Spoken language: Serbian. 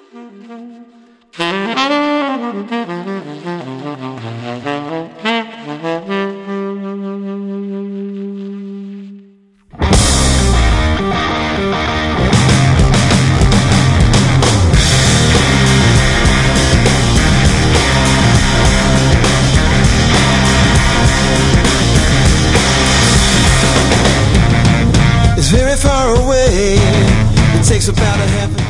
It's very far away. It takes about a half a